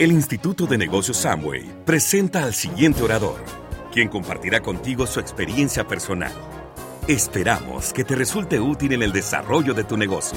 El Instituto de Negocios Amway presenta al siguiente orador, quien compartirá contigo su experiencia personal. Esperamos que te resulte útil en el desarrollo de tu negocio.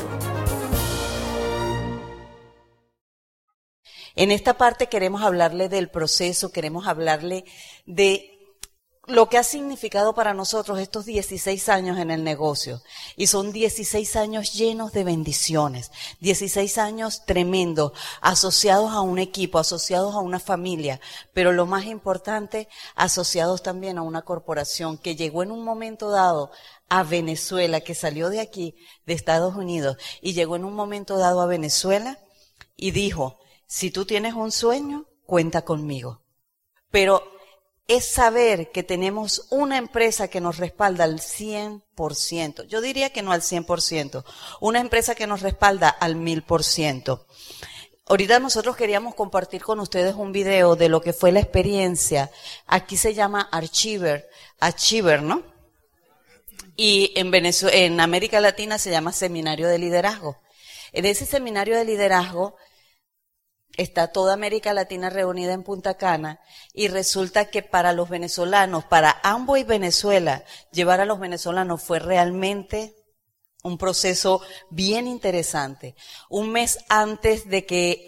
En esta parte queremos hablarle del proceso, queremos hablarle de lo que ha significado para nosotros estos 16 años en el negocio. Y son 16 años llenos de bendiciones, 16 años tremendos, asociados a un equipo, asociados a una familia, pero lo más importante, asociados también a una corporación que llegó en un momento dado a Venezuela, que salió de aquí, de Estados Unidos, y llegó en un momento dado a Venezuela y dijo: si tú tienes un sueño, cuenta conmigo. Pero es saber que tenemos una empresa que nos respalda al 100%. Yo diría que no al 100%. Una empresa que nos respalda al 1000%. Ahorita nosotros queríamos compartir con ustedes un video de lo que fue la experiencia. Aquí se llama Achiever, ¿no? Y en América Latina se llama Seminario de Liderazgo. En ese Seminario de Liderazgo está toda América Latina reunida en Punta Cana, y resulta que para los venezolanos, para Amway Venezuela, llevar a los venezolanos fue realmente un proceso bien interesante. Un mes antes de que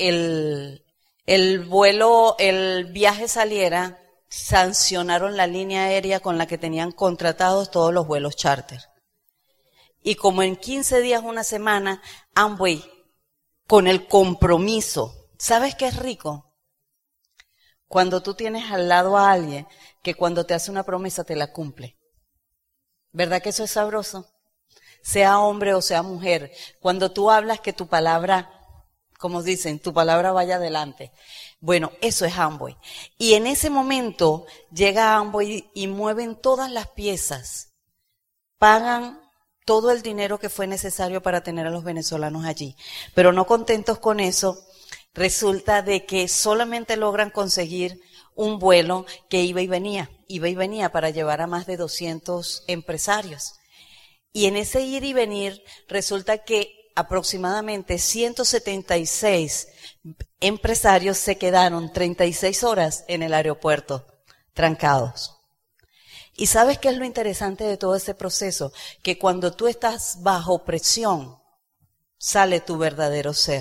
el viaje saliera, sancionaron la línea aérea con la que tenían contratados todos los vuelos charter. Y como en 15 días, una semana, Amway, con el compromiso. ¿Sabes qué es rico? Cuando tú tienes al lado a alguien que cuando te hace una promesa te la cumple. ¿Verdad que eso es sabroso? Sea hombre o sea mujer. Cuando tú hablas, que tu palabra, como dicen, tu palabra vaya adelante. Bueno, eso es Amway. Y en ese momento llega Amway y mueven todas las piezas. Pagan todo el dinero que fue necesario para tener a los venezolanos allí. Pero no contentos con eso, resulta de que solamente logran conseguir un vuelo que iba y venía para llevar a más de 200 empresarios. Y en ese ir y venir resulta que aproximadamente 176 empresarios se quedaron 36 horas en el aeropuerto, trancados. ¿Y sabes qué es lo interesante de todo ese proceso? Que cuando tú estás bajo presión, sale tu verdadero ser.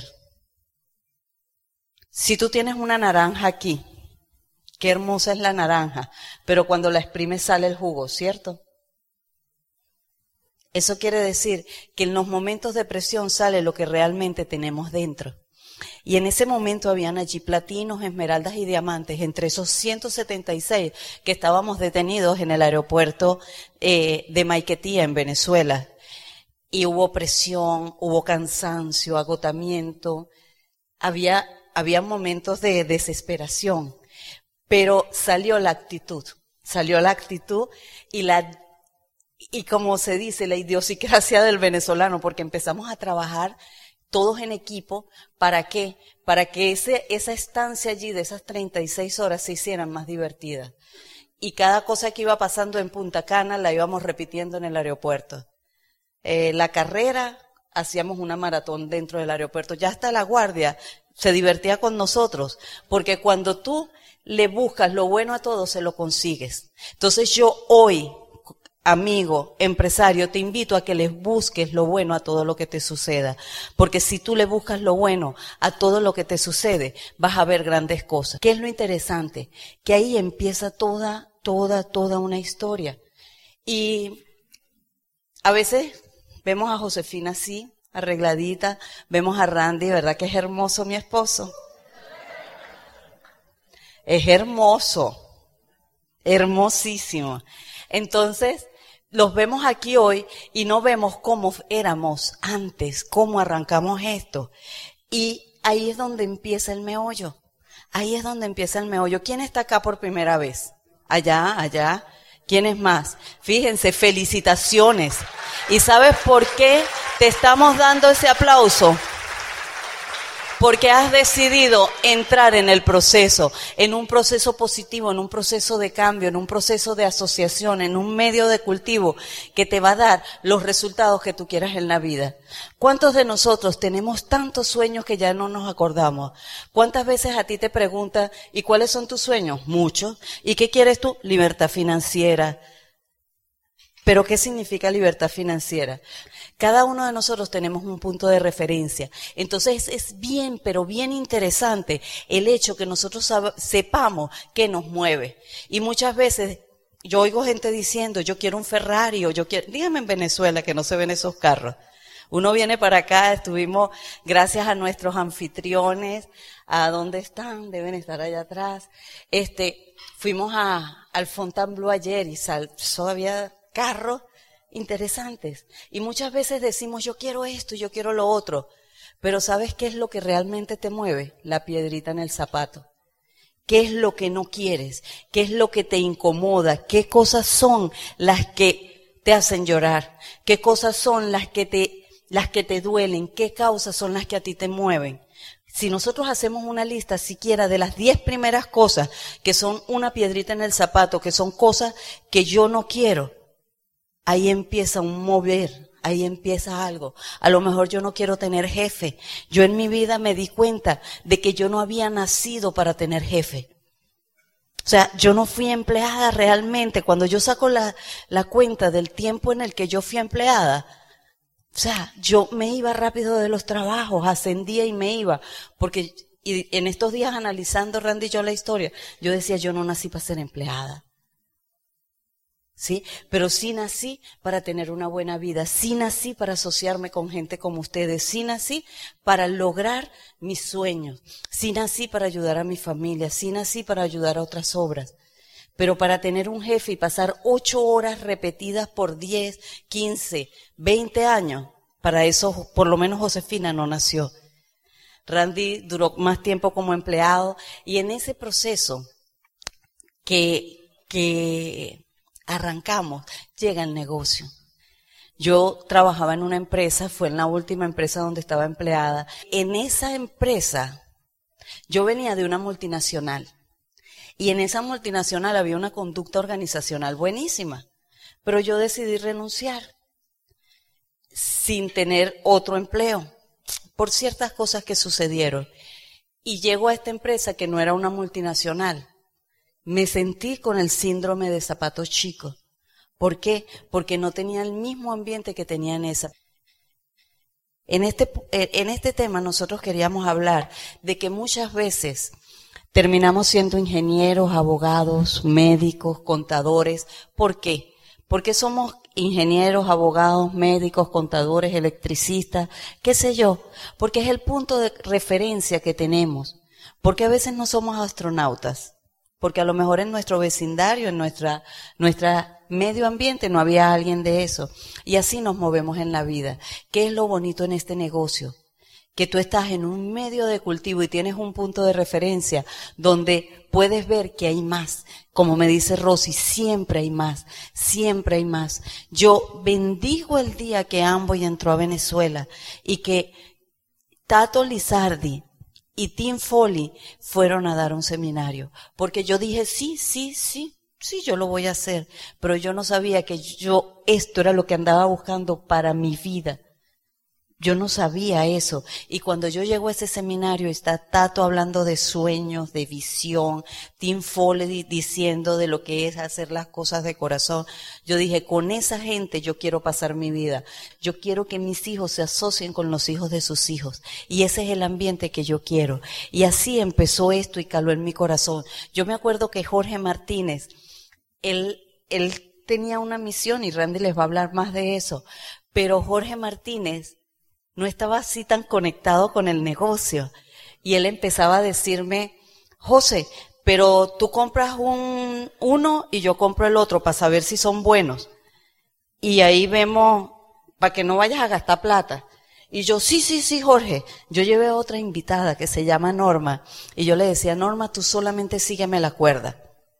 Si tú tienes una naranja aquí, qué hermosa es la naranja, pero cuando la exprimes sale el jugo, ¿cierto? Eso quiere decir que en los momentos de presión sale lo que realmente tenemos dentro. Y en ese momento habían allí platinos, esmeraldas y diamantes, entre esos 176 que estábamos detenidos en el aeropuerto de Maiquetía, en Venezuela. Y hubo presión, hubo cansancio, agotamiento, había momentos de desesperación, pero salió la actitud y como se dice, la idiosincrasia del venezolano, porque empezamos a trabajar todos en equipo. ¿Para qué? Para que esa estancia allí de esas 36 horas se hicieran más divertidas. Y cada cosa que iba pasando en Punta Cana la íbamos repitiendo en el aeropuerto. La carrera, hacíamos una maratón dentro del aeropuerto. Ya hasta la guardia se divertía con nosotros, porque cuando tú le buscas lo bueno a todo, se lo consigues. Entonces yo hoy, amigo, empresario, te invito a que les busques lo bueno a todo lo que te suceda, porque si tú le buscas lo bueno a todo lo que te sucede, vas a ver grandes cosas. ¿Qué es lo interesante? Que ahí empieza toda una historia. Y a veces vemos a Josefina así, arregladita, vemos a Randy, ¿verdad que es hermoso mi esposo? Es hermoso, hermosísimo. Entonces, los vemos aquí hoy y no vemos cómo éramos antes, cómo arrancamos esto. Y ahí es donde empieza el meollo. Ahí es donde empieza el meollo. ¿Quién está acá por primera vez? Allá. ¿Quiénes más? Fíjense, felicitaciones. ¿Y sabes por qué te estamos dando ese aplauso? Porque has decidido entrar en el proceso, en un proceso positivo, en un proceso de cambio, en un proceso de asociación, en un medio de cultivo que te va a dar los resultados que tú quieras en la vida. ¿Cuántos de nosotros tenemos tantos sueños que ya no nos acordamos? ¿Cuántas veces a ti te preguntan, ¿y cuáles son tus sueños? Muchos. ¿Y qué quieres tú? Libertad financiera. ¿Pero qué significa libertad financiera? Cada uno de nosotros tenemos un punto de referencia. Entonces es bien, pero bien interesante el hecho que nosotros sepamos qué nos mueve. Y muchas veces yo oigo gente diciendo, yo quiero un Ferrari o yo quiero... Dígame en Venezuela que no se ven esos carros. Uno viene para acá, estuvimos gracias a nuestros anfitriones, ¿a dónde están? Deben estar allá atrás. Fuimos al Fontainebleau ayer y había carros interesantes. Y muchas veces decimos, yo quiero esto, yo quiero lo otro. Pero ¿sabes qué es lo que realmente te mueve? La piedrita en el zapato. ¿Qué es lo que no quieres? ¿Qué es lo que te incomoda? ¿Qué cosas son las que te hacen llorar? ¿Qué cosas son las que te duelen? ¿Qué causas son las que a ti te mueven? Si nosotros hacemos una lista siquiera de las 10 primeras cosas que son una piedrita en el zapato, que son cosas que yo no quiero, ahí empieza un mover, ahí empieza algo. A lo mejor yo no quiero tener jefe. Yo en mi vida me di cuenta de que yo no había nacido para tener jefe. O sea, yo no fui empleada realmente. Cuando yo saco la cuenta del tiempo en el que yo fui empleada, o sea, yo me iba rápido de los trabajos, ascendía y me iba. Porque en estos días analizando, Randy y yo la historia, yo decía, yo no nací para ser empleada. ¿Sí? Pero sí nací para tener una buena vida, sí nací para asociarme con gente como ustedes, sí nací para lograr mis sueños, sí nací para ayudar a mi familia, sí nací para ayudar a otras obras. Pero para tener un jefe y pasar 8 horas repetidas por 10, 15, 20 años, para eso por lo menos Josefina no nació. Randy duró más tiempo como empleado y en ese proceso que arrancamos, llega el negocio. Yo trabajaba en una empresa, fue en la última empresa donde estaba empleada. En esa empresa, yo venía de una multinacional. Y en esa multinacional había una conducta organizacional buenísima. Pero yo decidí renunciar sin tener otro empleo por ciertas cosas que sucedieron. Y llego a esta empresa que no era una multinacional. Me sentí con el síndrome de zapatos chicos. ¿Por qué? Porque no tenía el mismo ambiente que tenía en esa. En este tema nosotros queríamos hablar de que muchas veces terminamos siendo ingenieros, abogados, médicos, contadores. ¿Por qué? Porque somos ingenieros, abogados, médicos, contadores, electricistas, qué sé yo. Porque es el punto de referencia que tenemos. Porque a veces no somos astronautas. Porque a lo mejor en nuestro vecindario, en nuestra medio ambiente no había alguien de eso. Y así nos movemos en la vida. ¿Qué es lo bonito en este negocio? Que tú estás en un medio de cultivo y tienes un punto de referencia donde puedes ver que hay más. Como me dice Rosy, siempre hay más, siempre hay más. Yo bendigo el día que Amway entró a Venezuela y que Tato Lizardi y Tim Foley fueron a dar un seminario, porque yo dije, sí, yo lo voy a hacer, pero yo no sabía que esto era lo que andaba buscando para mi vida. Yo no sabía eso. Y cuando yo llego a ese seminario, está Tato hablando de sueños, de visión, Tim Foley diciendo de lo que es hacer las cosas de corazón. Yo dije, con esa gente yo quiero pasar mi vida. Yo quiero que mis hijos se asocien con los hijos de sus hijos. Y ese es el ambiente que yo quiero. Y así empezó esto y caló en mi corazón. Yo me acuerdo que Jorge Martínez, él tenía una misión y Randy les va a hablar más de eso. Pero Jorge Martínez no estaba así tan conectado con el negocio. Y él empezaba a decirme, José, pero tú compras uno y yo compro el otro para saber si son buenos. Y ahí vemos, para que no vayas a gastar plata. Y yo, sí, Jorge. Yo llevé a otra invitada que se llama Norma. Y yo le decía, Norma, tú solamente sígueme la cuerda.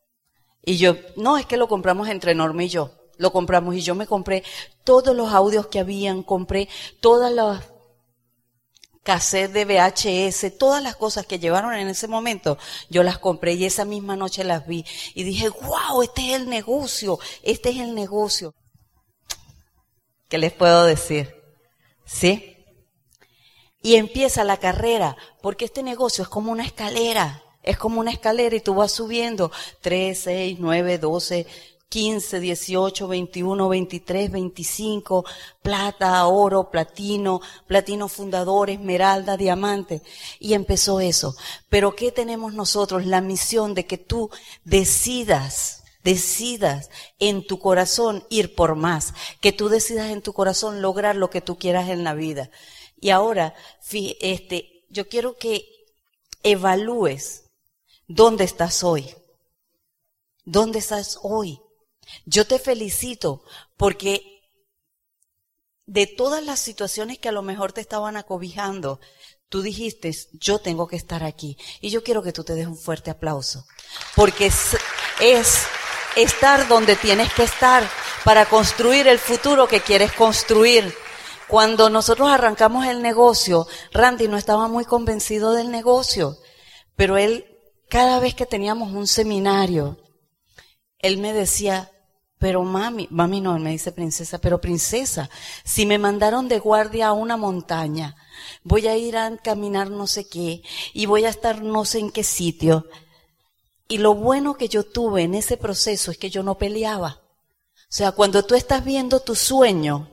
Y yo, no, es que lo compramos entre Norma y yo. Lo compramos y yo me compré todos los audios que habían, compré todas cassette de VHS, todas las cosas que llevaron en ese momento, yo las compré y esa misma noche las vi. Y dije, wow, este es el negocio, este es el negocio. ¿Qué les puedo decir? ¿Sí? Y empieza la carrera, porque este negocio es como una escalera. Es como una escalera y tú vas subiendo 3, 6, 9, 12, 15, 18, 21, 23, 25, plata, oro, platino, platino fundador, esmeralda, diamante. Y empezó eso. Pero ¿qué tenemos nosotros? La misión de que tú decidas en tu corazón ir por más. Que tú decidas en tu corazón lograr lo que tú quieras en la vida. Y ahora, yo quiero que evalúes dónde estás hoy. ¿Dónde estás hoy? Yo te felicito porque de todas las situaciones que a lo mejor te estaban acobijando, tú dijiste, yo tengo que estar aquí. Y yo quiero que tú te des un fuerte aplauso. Porque es estar donde tienes que estar para construir el futuro que quieres construir. Cuando nosotros arrancamos el negocio, Randy no estaba muy convencido del negocio, pero él, cada vez que teníamos un seminario, él me decía, pero mami no, me dice princesa, pero princesa, si me mandaron de guardia a una montaña, voy a ir a caminar no sé qué, y voy a estar no sé en qué sitio. Y lo bueno que yo tuve en ese proceso es que yo no peleaba. O sea, cuando tú estás viendo tu sueño,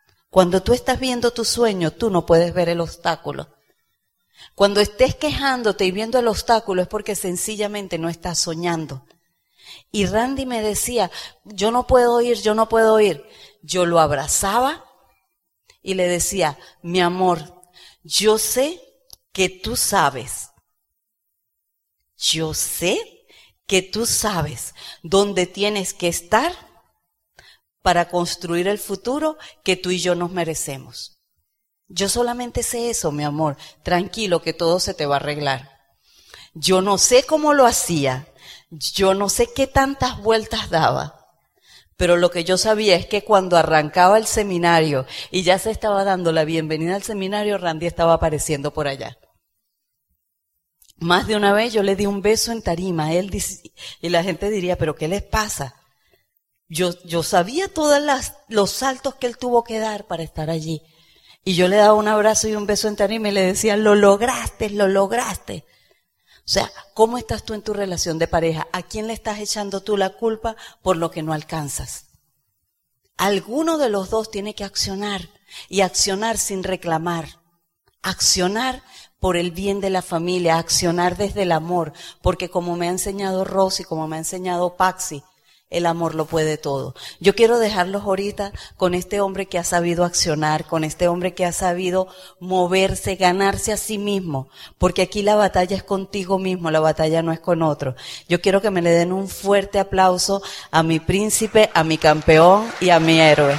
tú no puedes ver el obstáculo. Cuando estés quejándote y viendo el obstáculo es porque sencillamente no estás soñando. Y Randy me decía, yo no puedo ir. Yo lo abrazaba y le decía, mi amor, yo sé que tú sabes. Yo sé que tú sabes dónde tienes que estar para construir el futuro que tú y yo nos merecemos. Yo solamente sé eso, mi amor. Tranquilo, que todo se te va a arreglar. Yo no sé cómo lo hacía. Yo no sé qué tantas vueltas daba. Pero lo que yo sabía es que cuando arrancaba el seminario y ya se estaba dando la bienvenida al seminario, Randy estaba apareciendo por allá. Más de una vez yo le di un beso en tarima. Él dice, y la gente diría, ¿pero qué les pasa? Yo sabía todos los saltos que él tuvo que dar para estar allí. Y yo le daba un abrazo y un beso en tarima y le decía, lo lograste. O sea, ¿cómo estás tú en tu relación de pareja? ¿A quién le estás echando tú la culpa por lo que no alcanzas? Alguno de los dos tiene que accionar, y accionar sin reclamar. Accionar por el bien de la familia, accionar desde el amor, porque como me ha enseñado Rosy, como me ha enseñado Paxi, el amor lo puede todo. Yo quiero dejarlos ahorita con este hombre que ha sabido accionar, con este hombre que ha sabido moverse, ganarse a sí mismo, porque aquí la batalla es contigo mismo, la batalla no es con otro. Yo quiero que me le den un fuerte aplauso a mi príncipe, a mi campeón y a mi héroe.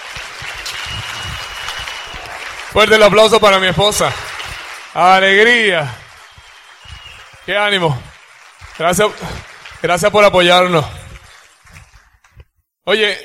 Fuerte el aplauso para mi esposa. Alegría. Qué ánimo. Gracias por apoyarnos. Oye,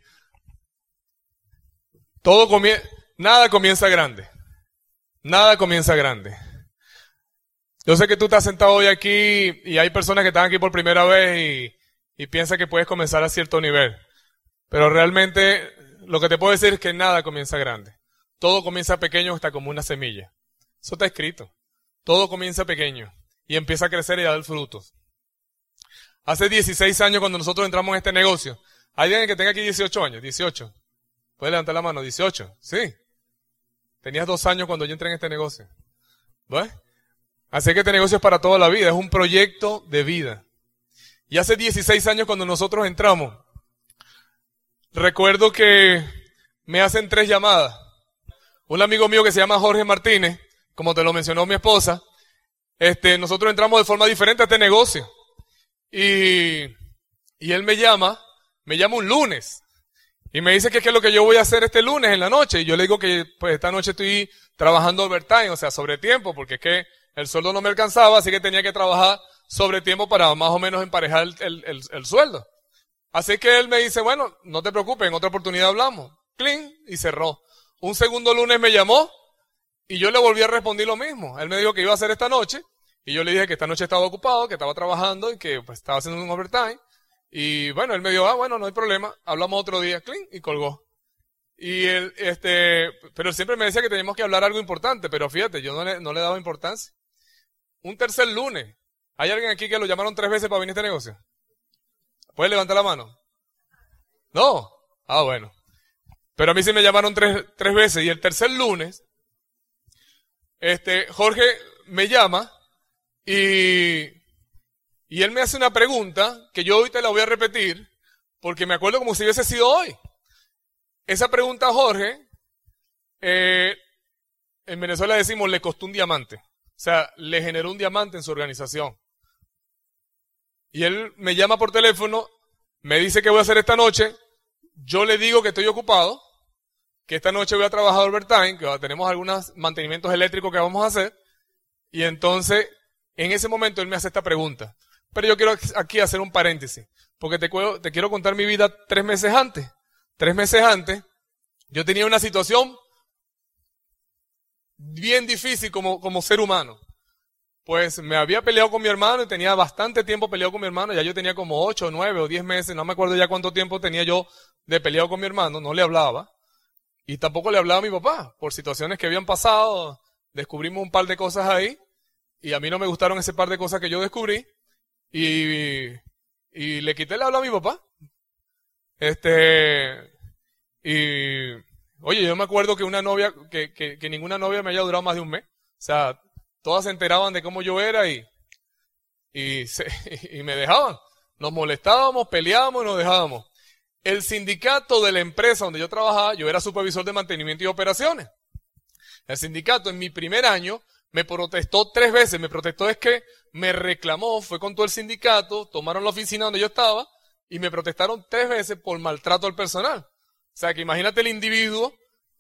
nada comienza grande. Nada comienza grande. Yo sé que tú estás sentado hoy aquí y hay personas que están aquí por primera vez y piensan que puedes comenzar a cierto nivel. Pero realmente lo que te puedo decir es que nada comienza grande. Todo comienza pequeño hasta como una semilla. Eso está escrito. Todo comienza pequeño y empieza a crecer y a dar frutos. Hace 16 años cuando nosotros entramos en este negocio, ¿hay alguien que tenga aquí 18 años? 18. ¿Puede levantar la mano? 18. Sí. Tenías 2 años cuando yo entré en este negocio. ¿Ves? Así que este negocio es para toda la vida. Es un proyecto de vida. Y hace 16 años cuando nosotros entramos, recuerdo que me hacen 3 llamadas. Un amigo mío que se llama Jorge Martínez, como te lo mencionó mi esposa, nosotros entramos de forma diferente a este negocio. Y él me llama un lunes y me dice que qué es lo que yo voy a hacer este lunes en la noche. Y yo le digo que pues esta noche estoy trabajando overtime, o sea, sobre tiempo, porque es que el sueldo no me alcanzaba, así que tenía que trabajar sobre tiempo para más o menos emparejar el sueldo. Así que él me dice, bueno, no te preocupes, en otra oportunidad hablamos. ¡Cling! Y cerró. Un segundo lunes me llamó Y yo le volví a responder lo mismo. Él me dijo que iba a hacer esta noche. Y yo le dije que esta noche estaba ocupado, que estaba trabajando y que pues, estaba haciendo un overtime. Y bueno, él me dijo, bueno, no hay problema. Hablamos otro día. Clink, y colgó. Y él, pero él siempre me decía que teníamos que hablar algo importante. Pero fíjate, yo no le daba importancia. Un tercer lunes. ¿Hay alguien aquí que lo llamaron 3 veces para venir a este negocio? ¿Puede levantar la mano? ¿No? Ah, bueno. Pero a mí sí me llamaron tres veces. Y el tercer lunes, Jorge me llama y él me hace una pregunta que yo hoy te la voy a repetir porque me acuerdo como si hubiese sido hoy. Esa pregunta a Jorge, en Venezuela decimos, le costó un diamante. O sea, le generó un diamante en su organización. Y él me llama por teléfono, me dice que voy a hacer esta noche, yo le digo que estoy ocupado, que esta noche voy a trabajar overtime, que tenemos algunos mantenimientos eléctricos que vamos a hacer, y entonces, en ese momento él me hace esta pregunta. Pero yo quiero aquí hacer un paréntesis, porque te quiero contar mi vida 3 meses antes. 3 meses antes, yo tenía una situación bien difícil como ser humano. Pues me había peleado con mi hermano y tenía bastante tiempo peleado con mi hermano. Ya yo tenía como 8, 9 o 10 meses, no me acuerdo ya cuánto tiempo tenía yo de peleado con mi hermano, no le hablaba. Y tampoco le hablaba a mi papá, por situaciones que habían pasado, descubrimos un par de cosas ahí, y a mí no me gustaron ese par de cosas que yo descubrí, y le quité el habla a mi papá. Oye, yo me acuerdo que una novia, que ninguna novia me haya durado más de un mes. O sea, todas se enteraban de cómo yo era y me dejaban. Nos molestábamos, peleábamos y nos dejábamos. El sindicato de la empresa donde yo trabajaba, yo era supervisor de mantenimiento y operaciones. El sindicato en mi primer año me protestó 3 veces. Me protestó es que me reclamó, fue con todo el sindicato, tomaron la oficina donde yo estaba y me protestaron 3 veces por maltrato al personal. O sea que imagínate el individuo,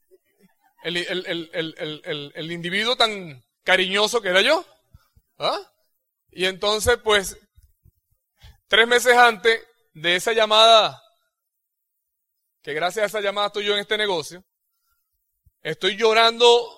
el individuo tan cariñoso que era yo. ¿Ah? Y entonces pues 3 meses antes de esa llamada, que gracias a esa llamada estoy yo en este negocio, estoy llorando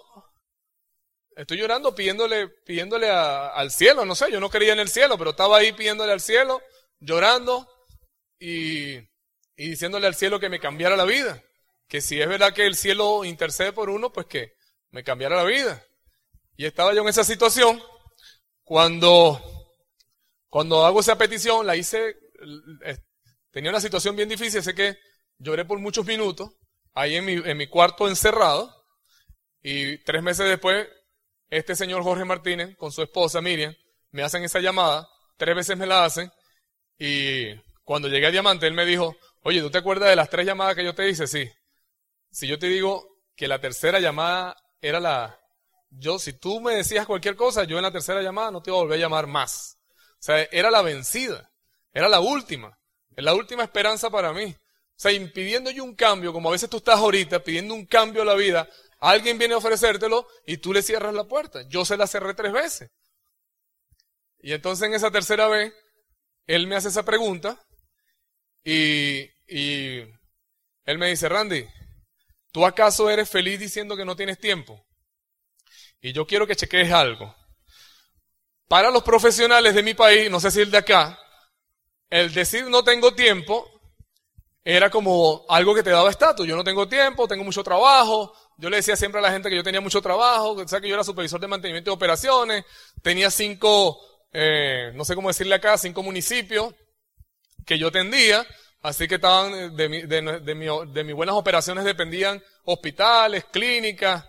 pidiéndole al cielo, no sé, yo no creía en el cielo, pero estaba ahí pidiéndole al cielo, llorando y diciéndole al cielo que me cambiara la vida, que si es verdad que el cielo intercede por uno, pues que me cambiara la vida. Y estaba yo en esa situación cuando hago esa petición, la hice, tenía una situación bien difícil, sé que lloré por muchos minutos, ahí en mi cuarto encerrado, y 3 meses después, este señor Jorge Martínez, con su esposa Miriam, me hacen esa llamada, 3 veces me la hacen, y cuando llegué a Diamante, él me dijo, oye, ¿tú te acuerdas de las 3 llamadas que yo te hice? Sí. Si yo te digo que la tercera llamada era si tú me decías cualquier cosa, yo en la tercera llamada no te iba a volver a llamar más. O sea, era la vencida, era la última esperanza para mí. O sea, impidiendo yo un cambio, como a veces tú estás ahorita pidiendo un cambio a la vida, alguien viene a ofrecértelo y tú le cierras la puerta. Yo se la cerré 3 veces. Y entonces en esa tercera vez, él me hace esa pregunta y él me dice, Randy, ¿tú acaso eres feliz diciendo que no tienes tiempo? Y yo quiero que chequees algo. Para los profesionales de mi país, no sé si el de acá, el decir no tengo tiempo era como algo que te daba estatus. Yo no tengo tiempo, tengo mucho trabajo. Yo le decía siempre a la gente que yo tenía mucho trabajo, o sea que yo era supervisor de mantenimiento de operaciones, tenía 5, no sé cómo decirle acá, 5 municipios que yo atendía, así que estaban de mis buenas operaciones dependían hospitales, clínicas,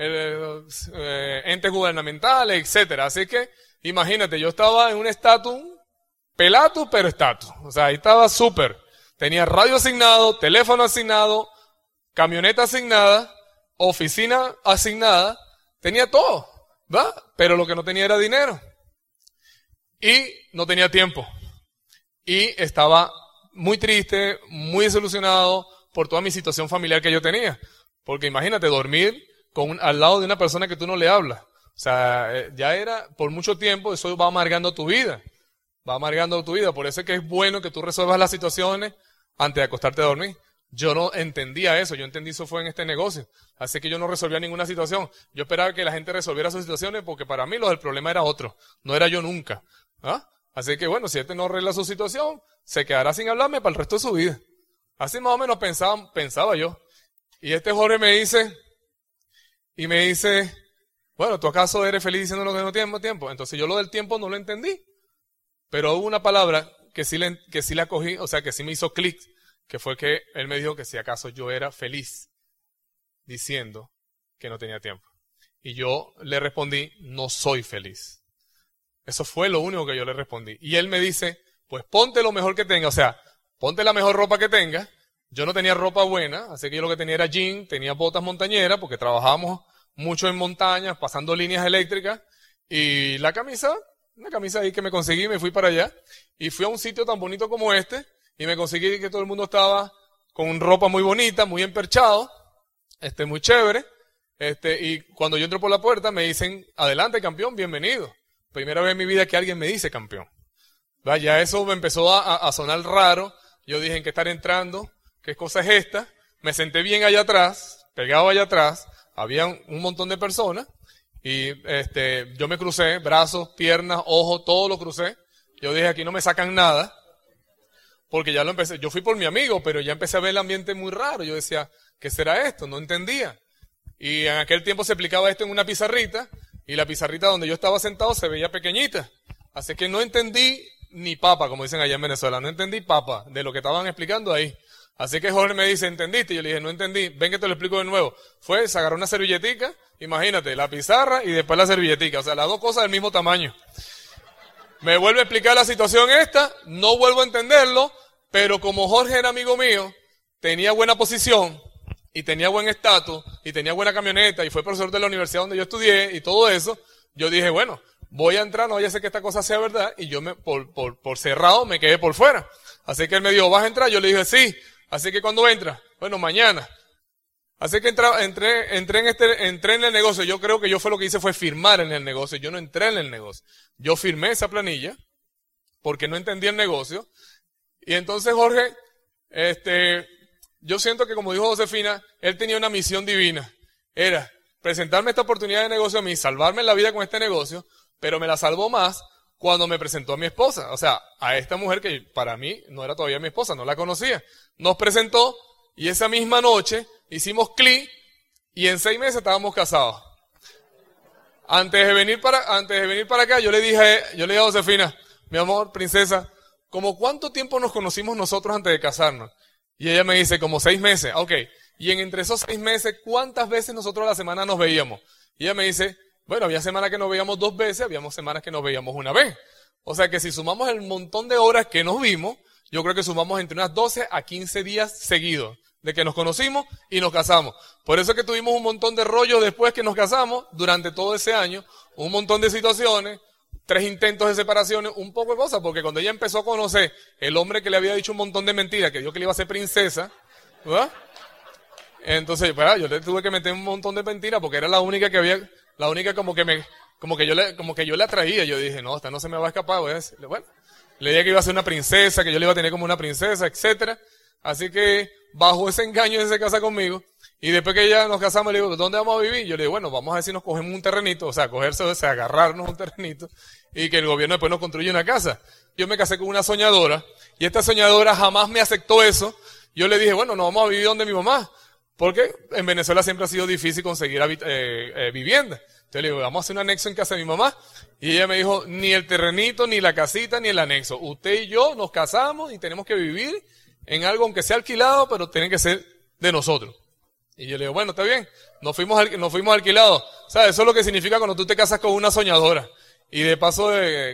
entes gubernamentales, etcétera. Así que imagínate, yo estaba en un estatus, pelatus, pero estatus. O sea, ahí estaba súper. Tenía radio asignado, teléfono asignado, camioneta asignada, oficina asignada, tenía todo, ¿verdad? Pero lo que no tenía era dinero. Y no tenía tiempo. Y estaba muy triste, muy desilusionado por toda mi situación familiar que yo tenía. Porque imagínate, dormir al lado de una persona que tú no le hablas. O sea, ya era, por mucho tiempo, eso va amargando tu vida. Va amargando tu vida. Por eso es que es bueno que tú resuelvas las situaciones antes de acostarte a dormir. Yo no entendía eso, yo entendí eso fue en este negocio. Así que yo no resolvía ninguna situación. Yo esperaba que la gente resolviera sus situaciones porque para mí el problema era otro, no era yo nunca. ¿Ah? Así que bueno, si este no arregla su situación, se quedará sin hablarme para el resto de su vida. Así más o menos pensaba yo. Y este Jorge me dice, bueno, ¿tú acaso eres feliz diciendo lo que no tienes tiempo? Entonces yo lo del tiempo no lo entendí. Pero hubo una palabra que sí la cogí, o sea, que sí me hizo clic, que fue que él me dijo que si acaso yo era feliz diciendo que no tenía tiempo. Y yo le respondí, no soy feliz. Eso fue lo único que yo le respondí. Y él me dice, pues ponte lo mejor que tenga, o sea, ponte la mejor ropa que tenga. Yo no tenía ropa buena, así que yo lo que tenía era jean, tenía botas montañeras, porque trabajábamos mucho en montañas, pasando líneas eléctricas, y una camisa ahí que me conseguí, me fui para allá, y fui a un sitio tan bonito como este, y me conseguí que todo el mundo estaba con ropa muy bonita, muy emperchado, muy chévere, y cuando yo entro por la puerta me dicen, adelante campeón, bienvenido. Primera vez en mi vida que alguien me dice campeón. Ya eso me empezó a sonar raro, yo dije, ¿en qué estar entrando? ¿Qué cosa es esta? Me senté bien allá atrás, pegado allá atrás, había un montón de personas, y yo me crucé, brazos, piernas, ojos, todo lo crucé. Yo dije, aquí no me sacan nada, porque ya lo empecé, yo fui por mi amigo, pero ya empecé a ver el ambiente muy raro. Yo decía, ¿qué será esto? No entendía. Y en aquel tiempo se aplicaba esto en una pizarrita, y la pizarrita donde yo estaba sentado se veía pequeñita. Así que no entendí ni papa, como dicen allá en Venezuela, no entendí papa de lo que estaban explicando ahí. Así que Jorge me dice, ¿entendiste? Yo le dije, no entendí, ven que te lo explico de nuevo. Se agarró una servilletica, imagínate, la pizarra y después la servilletica, o sea, las dos cosas del mismo tamaño. Me vuelve a explicar la situación no vuelvo a entenderlo, pero como Jorge era amigo mío, tenía buena posición, y tenía buen estatus, y tenía buena camioneta, y fue profesor de la universidad donde yo estudié, y todo eso, yo dije, bueno, voy a entrar, no vaya a ser que esta cosa sea verdad, y yo por cerrado me quedé por fuera. Así que él me dijo, ¿vas a entrar? Yo le dije, sí. Así que ¿cuándo entra? Bueno, mañana. Así que entré en el negocio. Yo creo que yo fue lo que hice fue firmar en el negocio. Yo no entré en el negocio. Yo firmé esa planilla porque no entendía el negocio. Y entonces Jorge, yo siento que como dijo Josefina, él tenía una misión divina. Era presentarme esta oportunidad de negocio a mí, salvarme la vida con este negocio, pero me la salvó más cuando me presentó a mi esposa, o sea, a esta mujer que para mí no era todavía mi esposa, no la conocía. Nos presentó y esa misma noche hicimos clic y en 6 meses estábamos casados. Antes de venir para acá, yo le dije a Josefina, mi amor, princesa, ¿cómo cuánto tiempo nos conocimos nosotros antes de casarnos? Y ella me dice, como 6 meses. Ok, y entre esos 6 meses, ¿cuántas veces nosotros a la semana nos veíamos? Y ella me dice, bueno, había semanas que nos veíamos 2 veces, habíamos semanas que nos veíamos 1 vez. O sea que si sumamos el montón de horas que nos vimos, yo creo que sumamos entre unas 12 a 15 días seguidos de que nos conocimos y nos casamos. Por eso es que tuvimos un montón de rollos después que nos casamos, durante todo ese año, un montón de situaciones, 3 intentos de separaciones, un poco de cosas, porque cuando ella empezó a conocer el hombre que le había dicho un montón de mentiras, que dijo que le iba a hacer princesa, ¿verdad? Entonces, yo le tuve que meter un montón de mentiras porque era la única que había, la única como que yo le atraía. Yo dije, no, esta no se me va a escapar, voy a decirle, bueno, le dije que iba a ser una princesa, que yo le iba a tener como una princesa, etcétera. Así que bajo ese engaño ella se casa conmigo. Y después que ya nos casamos, le digo, ¿dónde vamos a vivir? Yo le digo, bueno, vamos a ver si nos cogemos un terrenito, o sea, agarrarnos un terrenito y que el gobierno después nos construya una casa. Yo me casé con una soñadora y esta soñadora jamás me aceptó eso. Yo le dije, bueno, no vamos a vivir donde mi mamá, porque en Venezuela siempre ha sido difícil conseguir vivienda. Entonces le digo, vamos a hacer un anexo en casa de mi mamá. Y ella me dijo, ni el terrenito, ni la casita, ni el anexo. Usted y yo nos casamos y tenemos que vivir en algo, aunque sea alquilado, pero tiene que ser de nosotros. Y yo le digo, bueno, está bien, nos fuimos alquilados. ¿Sabes? Eso es lo que significa cuando tú te casas con una soñadora. Y de paso,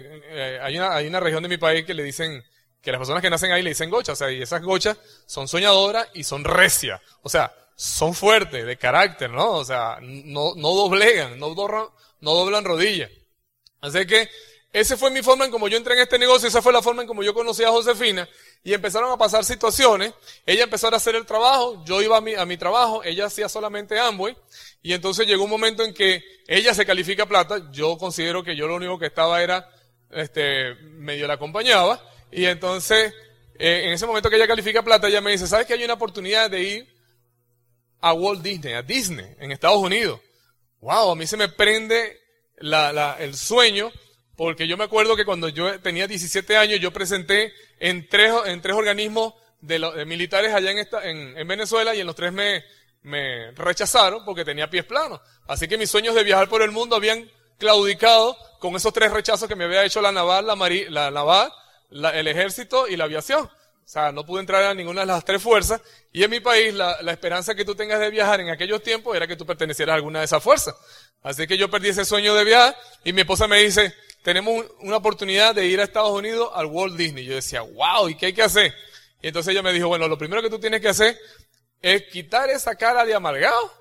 hay una región de mi país que le dicen, que las personas que nacen ahí le dicen gochas. O sea, y esas gochas son soñadoras y son recias. O sea, son fuertes, de carácter, ¿no? O sea, no doblegan, no doblan rodillas. Así que esa fue mi forma en como yo entré en este negocio, esa fue la forma en como yo conocí a Josefina, y empezaron a pasar situaciones. Ella empezó a hacer el trabajo, yo iba a mi trabajo, ella hacía solamente Amway, y entonces llegó un momento en que ella se califica plata. Yo considero que yo lo único que estaba era, medio la acompañaba, y entonces en ese momento que ella califica plata, ella me dice, ¿sabes que hay una oportunidad de ir a Walt Disney, a Disney, en Estados Unidos? Wow, a mí se me prende el sueño, porque yo me acuerdo que cuando yo tenía 17 años, yo presenté en tres organismos de militares allá en Venezuela, y en los tres me rechazaron porque tenía pies planos. Así que mis sueños de viajar por el mundo habían claudicado con esos tres rechazos que me había hecho la naval, el ejército y la aviación. O sea, no pude entrar a ninguna de las tres fuerzas, y en mi país la esperanza que tú tengas de viajar en aquellos tiempos era que tú pertenecieras a alguna de esas fuerzas. Así que yo perdí ese sueño de viajar, y mi esposa me dice, tenemos una oportunidad de ir a Estados Unidos al Walt Disney. Yo decía, wow, ¿y qué hay que hacer? Y entonces ella me dijo, bueno, lo primero que tú tienes que hacer es quitar esa cara de amargado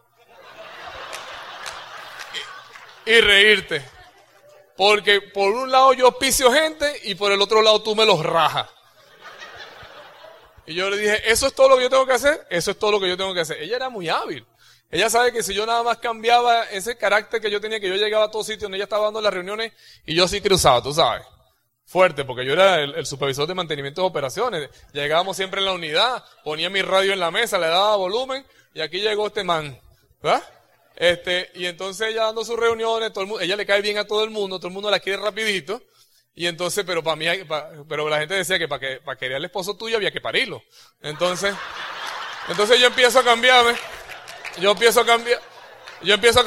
y reírte. Porque por un lado yo auspicio gente y por el otro lado tú me los rajas. Y yo le dije, ¿eso es todo lo que yo tengo que hacer? Eso es todo lo que yo tengo que hacer. Ella era muy hábil. Ella sabe que si yo nada más cambiaba ese carácter que yo tenía, que yo llegaba a todos sitios donde ella estaba dando las reuniones y yo sí cruzaba, tú sabes. Fuerte, porque yo era el supervisor de mantenimiento de operaciones. Llegábamos siempre en la unidad, ponía mi radio en la mesa, le daba volumen, y aquí llegó este man, ¿verdad? Y entonces ella dando sus reuniones, todo el mundo, ella le cae bien a todo el mundo la quiere rapidito, y entonces, pero para mí, pero la gente decía que para querer al esposo tuyo había que parirlo. Entonces yo empiezo a cambiarme, yo empiezo a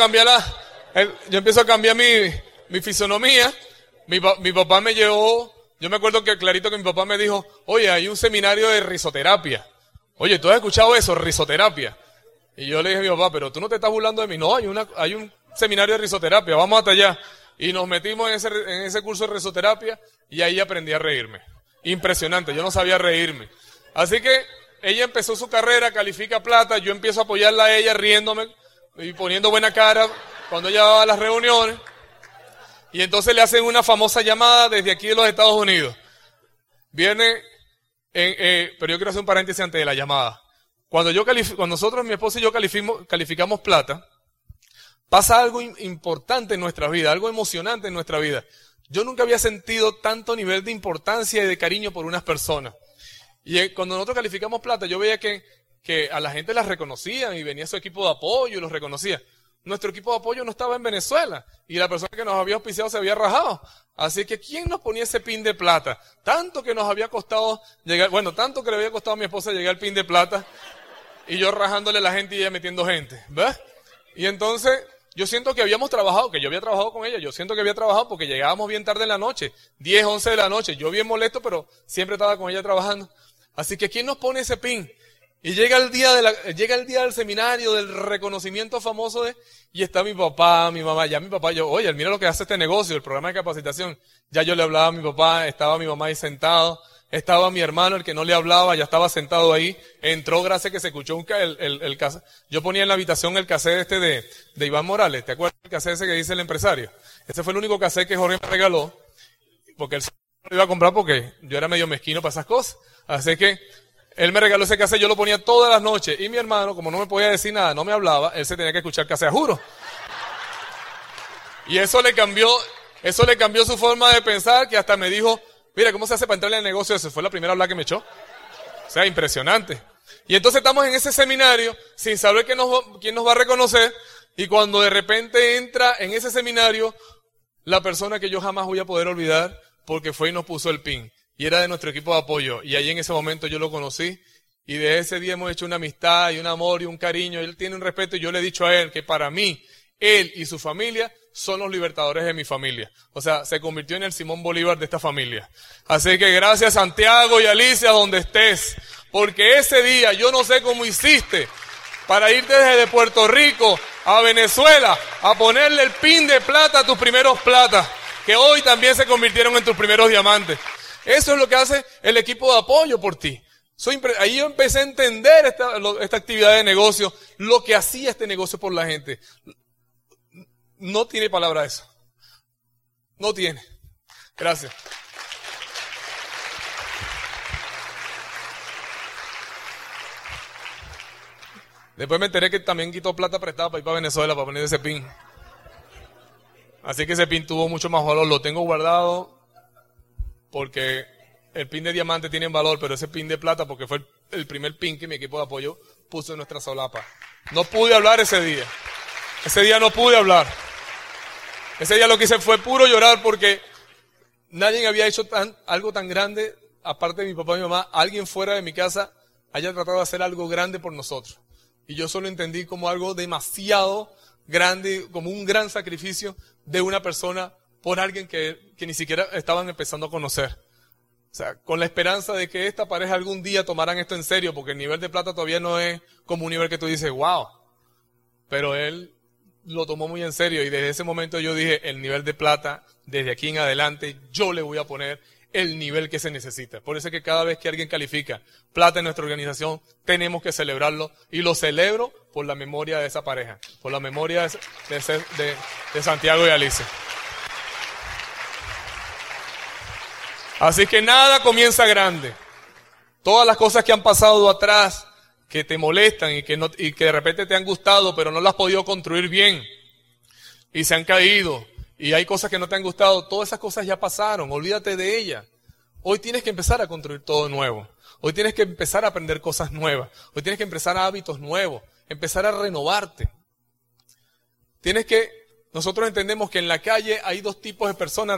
cambiar mi fisonomía. Mi papá me llevó, yo me acuerdo que clarito que mi papá me dijo, oye, hay un seminario de risoterapia. Oye, ¿tú has escuchado eso? Risoterapia. Y yo le dije a mi papá, pero tú no te estás burlando de mí. No, hay un seminario de risoterapia, vamos hasta allá. Y nos metimos en ese curso de risoterapia, y ahí aprendí a reírme. Impresionante, yo no sabía reírme. Así que ella empezó su carrera, califica plata, yo empiezo a apoyarla a ella riéndome y poniendo buena cara cuando ella va a las reuniones. Y entonces le hacen una famosa llamada desde aquí de los Estados Unidos. Pero yo quiero hacer un paréntesis antes de la llamada. Cuando nosotros, mi esposa y yo calificamos plata, pasa algo importante en nuestra vida, algo emocionante en nuestra vida. Yo nunca había sentido tanto nivel de importancia y de cariño por unas personas. Y cuando nosotros calificamos plata, yo veía que a la gente las reconocían y venía su equipo de apoyo y los reconocía. Nuestro equipo de apoyo no estaba en Venezuela y la persona que nos había auspiciado se había rajado. Así que ¿quién nos ponía ese pin de plata? Tanto que nos había costado llegar, tanto que le había costado a mi esposa llegar al pin de plata, y yo rajándole a la gente y ella metiendo gente, ¿ves? Y entonces yo siento que habíamos trabajado, que yo había trabajado con ella, yo siento que había trabajado porque llegábamos bien tarde en la noche, 10, 11 de la noche, yo bien molesto, pero siempre estaba con ella trabajando. Así que ¿quién nos pone ese pin? Y llega el día del seminario, del reconocimiento famoso y está mi papá, mi mamá, ya mi papá, oye, mira lo que hace este negocio, el programa de capacitación. Ya yo le hablaba a mi papá, estaba mi mamá ahí sentado, estaba mi hermano, el que no le hablaba, ya estaba sentado ahí, entró gracias a que se escuchó el cassette. Yo ponía en la habitación el cassette de Iván Morales, ¿te acuerdas del cassette ese que dice el empresario? Ese fue el único cassette que Jorge me regaló, porque él no lo iba a comprar porque yo era medio mezquino para esas cosas. Así que él me regaló ese cassette, yo lo ponía todas las noches. Y mi hermano, como no me podía decir nada, no me hablaba, él se tenía que escuchar cassette, juro. Y eso le cambió su forma de pensar, que hasta me dijo, mira, ¿cómo se hace para entrar en el negocio? Esa fue la primera habla que me echó. O sea, impresionante. Y entonces estamos en ese seminario, sin saber quién nos va a reconocer, y cuando de repente entra en ese seminario, la persona que yo jamás voy a poder olvidar, porque fue y nos puso el pin. Y era de nuestro equipo de apoyo. Y ahí en ese momento yo lo conocí. Y de ese día hemos hecho una amistad y un amor y un cariño. Él tiene un respeto y yo le he dicho a él que para mí, él y su familia son los libertadores de mi familia. O sea, se convirtió en el Simón Bolívar de esta familia. Así que gracias Santiago y Alicia donde estés. Porque ese día yo no sé cómo hiciste para irte desde Puerto Rico a Venezuela a ponerle el pin de plata a tus primeros platas, que hoy también se convirtieron en tus primeros diamantes. Eso es lo que hace el equipo de apoyo por ti. Ahí yo empecé a entender esta actividad de negocio, lo que hacía este negocio por la gente. No tiene palabra eso. No tiene. Gracias. Después me enteré que también quitó plata prestada para ir para Venezuela para poner ese pin. Así que ese pin tuvo mucho más valor. Lo tengo guardado porque el pin de diamante tienen valor, pero ese pin de plata, porque fue el primer pin que mi equipo de apoyo puso en nuestra solapa. No pude hablar ese día. Ese día no pude hablar. Ese día lo que hice fue puro llorar porque nadie había hecho algo tan grande, aparte de mi papá y mi mamá, alguien fuera de mi casa haya tratado de hacer algo grande por nosotros. Y yo solo entendí como algo demasiado grande, como un gran sacrificio de una persona por alguien que ni siquiera estaban empezando a conocer. O sea, con la esperanza de que esta pareja algún día tomaran esto en serio, porque el nivel de plata todavía no es como un nivel que tú dices, wow. Pero él lo tomó muy en serio y desde ese momento yo dije, el nivel de plata, desde aquí en adelante, yo le voy a poner el nivel que se necesita. Por eso es que cada vez que alguien califica plata en nuestra organización, tenemos que celebrarlo. Y lo celebro por la memoria de esa pareja, por la memoria de Santiago y Alicia. Así que nada comienza grande. Todas las cosas que han pasado atrás, que te molestan y que de repente te han gustado, pero no las has podido construir bien, y se han caído, y hay cosas que no te han gustado, todas esas cosas ya pasaron, olvídate de ellas. Hoy tienes que empezar a construir todo nuevo. Hoy tienes que empezar a aprender cosas nuevas. Hoy tienes que empezar a hábitos nuevos, empezar a renovarte. Nosotros entendemos que en la calle hay dos tipos de personas,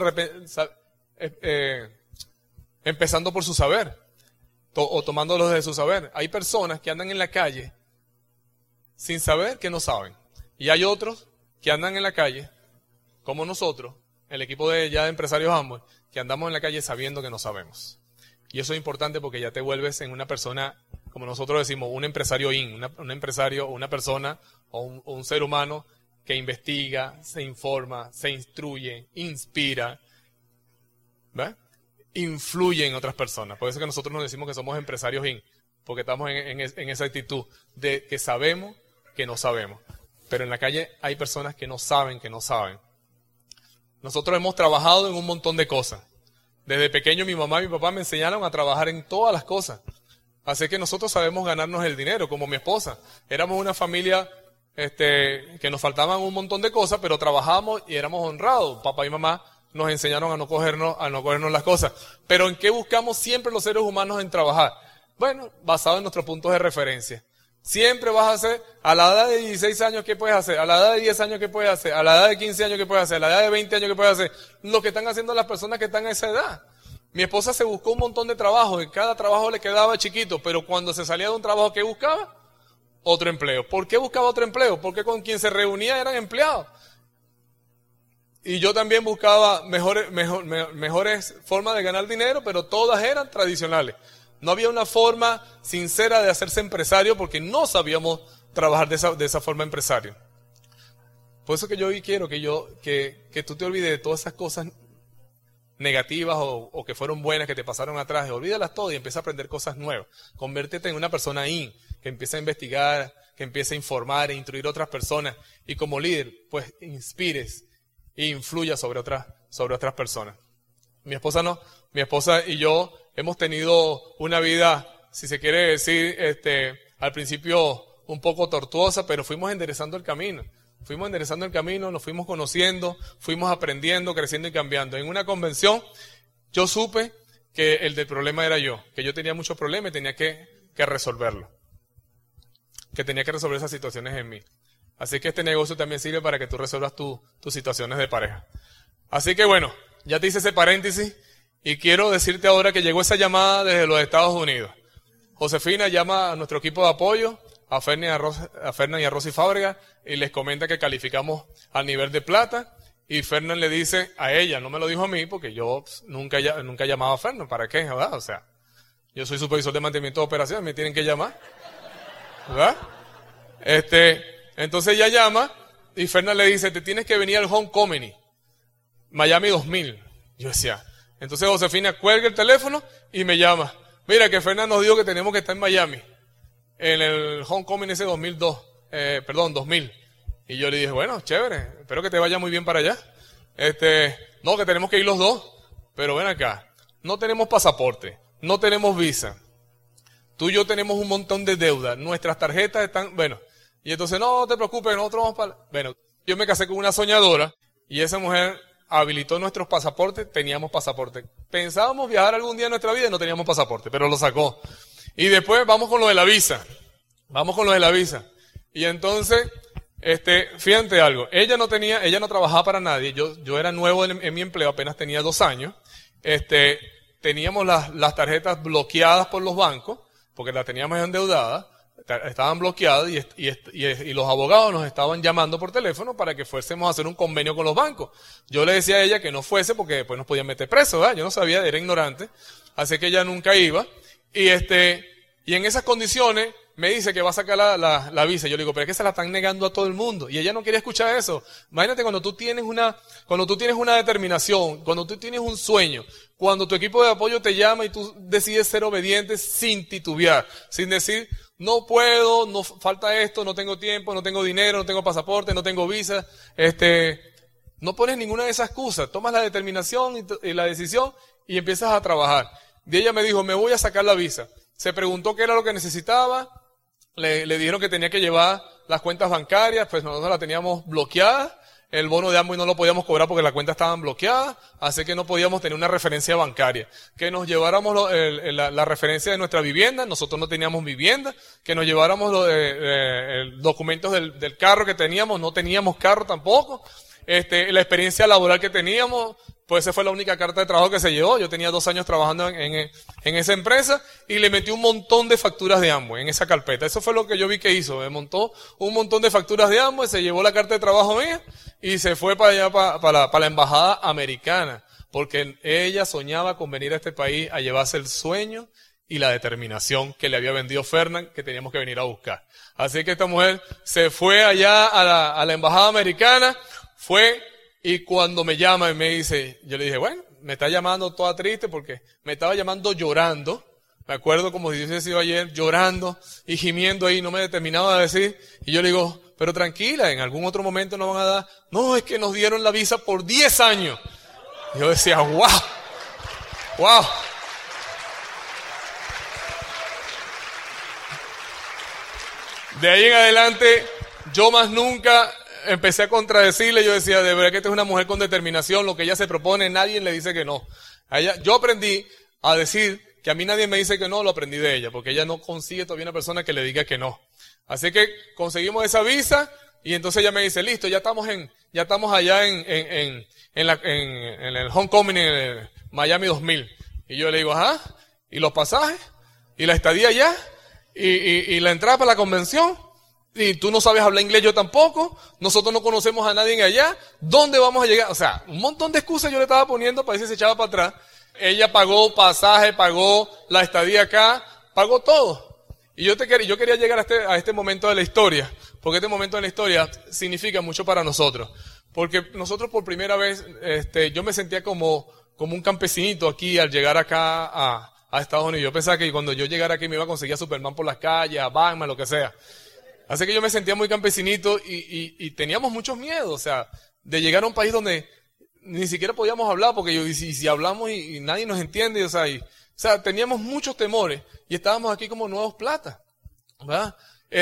empezando por su saber, o tomándolos de su saber. Hay personas que andan en la calle sin saber que no saben. Y hay otros que andan en la calle, como nosotros, el equipo de empresarios Amway, que andamos en la calle sabiendo que no sabemos. Y eso es importante porque ya te vuelves en una persona, como nosotros decimos, un empresario un empresario, una persona o un ser humano que investiga, se informa, se instruye, inspira, ¿ves? Influye en otras personas. Por eso es que nosotros nos decimos que somos empresarios porque estamos en esa actitud de que sabemos que no sabemos. Pero en la calle hay personas que no saben que no saben. Nosotros hemos trabajado en un montón de cosas. Desde pequeño mi mamá y mi papá me enseñaron a trabajar en todas las cosas. Así que nosotros sabemos ganarnos el dinero, como mi esposa. Éramos una familia que nos faltaban un montón de cosas, pero trabajábamos y éramos honrados. Papá y mamá nos enseñaron a no cogernos las cosas. Pero ¿en qué buscamos siempre los seres humanos en trabajar? Bueno, basado en nuestros puntos de referencia. Siempre vas a hacer, a la edad de 16 años, ¿qué puedes hacer? A la edad de 10 años, ¿qué puedes hacer? A la edad de 15 años, ¿qué puedes hacer? A la edad de 20 años, ¿qué puedes hacer? Lo que están haciendo las personas que están a esa edad. Mi esposa se buscó un montón de trabajo y cada trabajo le quedaba chiquito, pero cuando se salía de un trabajo, ¿qué buscaba? Otro empleo. ¿Por qué buscaba otro empleo? Porque con quien se reunía eran empleados. Y yo también buscaba mejores formas de ganar dinero, pero todas eran tradicionales. No había una forma sincera de hacerse empresario porque no sabíamos trabajar de esa forma empresario. Por eso que yo hoy quiero que tú te olvides de todas esas cosas negativas o que fueron buenas, que te pasaron atrás. Olvídalas todas y empieza a aprender cosas nuevas. Conviértete en una persona que empiece a investigar, que empiece a informar e instruir a otras personas. Y como líder, pues inspires e influya sobre otras personas. Mi esposa y yo hemos tenido una vida, si se quiere decir, al principio un poco tortuosa, pero fuimos enderezando el camino. Nos fuimos conociendo, fuimos aprendiendo, creciendo y cambiando. En una convención yo supe que el del problema era yo, que yo tenía muchos problemas y tenía que resolverlo. Que tenía que resolver esas situaciones en mí. Así que este negocio también sirve para que tú resuelvas tus situaciones de pareja. Así que bueno, ya te hice ese paréntesis y quiero decirte ahora que llegó esa llamada desde los Estados Unidos. Josefina llama a nuestro equipo de apoyo, a Fernan y a Rosy Fábrega, y les comenta que calificamos al nivel de plata, y Fernan le dice a ella, no me lo dijo a mí, porque yo nunca he llamado a Fernan, ¿para qué? ¿Verdad? O sea, yo soy supervisor de mantenimiento de operaciones, me tienen que llamar, ¿verdad? Entonces ella llama, y Fernan le dice, te tienes que venir al Homecoming, Miami 2000. Yo decía, entonces Josefina cuelga el teléfono y me llama. Mira que Fernan nos dijo que tenemos que estar en Miami, en el Homecoming ese 2000. Y yo le dije, bueno, chévere, espero que te vaya muy bien para allá. No, que tenemos que ir los dos. Pero ven acá, no tenemos pasaporte, no tenemos visa. Tú y yo tenemos un montón de deudas, nuestras tarjetas están, bueno. Y entonces, no te preocupes, nosotros vamos para... Bueno, yo me casé con una soñadora y esa mujer habilitó nuestros pasaportes, teníamos pasaporte. Pensábamos viajar algún día en nuestra vida y no teníamos pasaporte, pero lo sacó. Y después vamos con lo de la visa. Y entonces, fíjate algo, ella no trabajaba para nadie, yo era nuevo en mi empleo, apenas tenía 2 años. Teníamos las tarjetas bloqueadas por los bancos, porque las teníamos endeudadas, estaban bloqueadas y los abogados nos estaban llamando por teléfono para que fuésemos a hacer un convenio con los bancos. Yo le decía a ella que no fuese porque después nos podían meter preso, ¿verdad? Yo no sabía, era ignorante, así que ella nunca iba. Y en esas condiciones me dice que va a sacar la visa. Yo le digo, pero es que se la están negando a todo el mundo. Y ella no quería escuchar eso. Imagínate cuando tú tienes una determinación, cuando tú tienes un sueño, cuando tu equipo de apoyo te llama y tú decides ser obediente sin titubear, sin decir, no puedo, no falta esto, no tengo tiempo, no tengo dinero, no tengo pasaporte, no tengo visa. No pones ninguna de esas excusas. Tomas la determinación y la decisión y empiezas a trabajar. Y ella me dijo, me voy a sacar la visa. Se preguntó qué era lo que necesitaba. Le dijeron que tenía que llevar las cuentas bancarias, pues nosotros las teníamos bloqueadas. El bono de Amway no lo podíamos cobrar porque las cuentas estaban bloqueadas, así que no podíamos tener una referencia bancaria. Que nos lleváramos la referencia de nuestra vivienda, nosotros no teníamos vivienda. Que nos lleváramos documentos del carro que teníamos, no teníamos carro tampoco. La experiencia laboral que teníamos, pues esa fue la única carta de trabajo que se llevó. Yo tenía 2 años trabajando en esa empresa y le metí un montón de facturas de Amway en esa carpeta. Eso fue lo que yo vi que hizo. Me montó un montón de facturas de Amway, se llevó la carta de trabajo mía y se fue para allá, para la embajada americana. Porque ella soñaba con venir a este país a llevarse el sueño y la determinación que le había vendido Fernán, que teníamos que venir a buscar. Así que esta mujer se fue allá a la embajada americana, y cuando me llama y me dice, yo le dije, bueno, me está llamando toda triste porque me estaba llamando llorando. Me acuerdo como si hubiese sido ayer, llorando y gimiendo ahí, no me determinaba a decir. Y yo le digo, pero tranquila, en algún otro momento nos van a dar. No, es que nos dieron la visa por 10 años. Y yo decía, wow. De ahí en adelante, yo más nunca empecé a contradecirle. Yo decía, de verdad que esta es una mujer con determinación, lo que ella se propone, nadie le dice que no. Yo aprendí a decir que a mí nadie me dice que no, lo aprendí de ella, porque ella no consigue todavía una persona que le diga que no. Así que conseguimos esa visa, y entonces ella me dice, listo, ya estamos allá en el Homecoming en el Miami 2000. Y yo le digo, ajá, ¿y los pasajes? ¿Y la estadía allá? ¿Y la entrada para la convención? Y tú no sabes hablar inglés, yo tampoco. Nosotros no conocemos a nadie allá. ¿Dónde vamos a llegar? O sea, un montón de excusas yo le estaba poniendo para ver si se echaba para atrás. Ella pagó pasaje, pagó la estadía acá, pagó todo. Y yo quería llegar a este momento de la historia, porque este momento de la historia significa mucho para nosotros. Porque nosotros por primera vez, yo me sentía como un campesinito aquí al llegar acá a Estados Unidos. Yo pensaba que cuando yo llegara aquí me iba a conseguir a Superman por las calles, a Batman, lo que sea. Así que yo me sentía muy campesinito y teníamos muchos miedos, o sea, de llegar a un país donde ni siquiera podíamos hablar, porque si hablamos y nadie nos entiende, o sea, teníamos muchos temores y estábamos aquí como nuevos platas, ¿verdad?